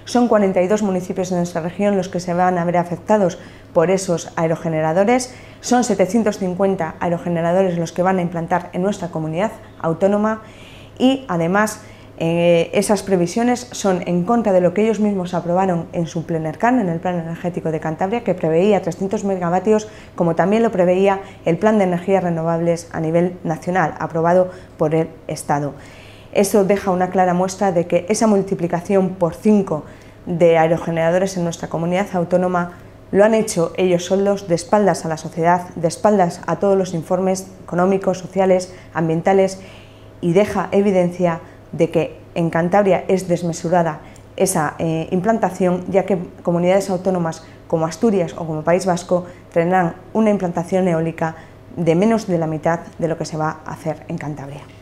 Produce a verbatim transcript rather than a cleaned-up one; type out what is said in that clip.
Son cuarenta y dos municipios de nuestra región los que se van a ver afectados por esos aerogeneradores. Son setecientos cincuenta aerogeneradores los que van a implantar en nuestra comunidad autónoma y además eh, esas previsiones son en contra de lo que ellos mismos aprobaron en su Plenercan, en el Plan Energético de Cantabria, que preveía trescientos megavatios, como también lo preveía el Plan de Energías Renovables a nivel nacional, aprobado por el Estado. Eso deja una clara muestra de que esa multiplicación por cinco de aerogeneradores en nuestra comunidad autónoma lo han hecho ellos solos, de espaldas a la sociedad, de espaldas a todos los informes económicos, sociales, ambientales, y deja evidencia de que en Cantabria es desmesurada esa eh, implantación, ya que comunidades autónomas como Asturias o como País Vasco tendrán una implantación eólica de menos de la mitad de lo que se va a hacer en Cantabria.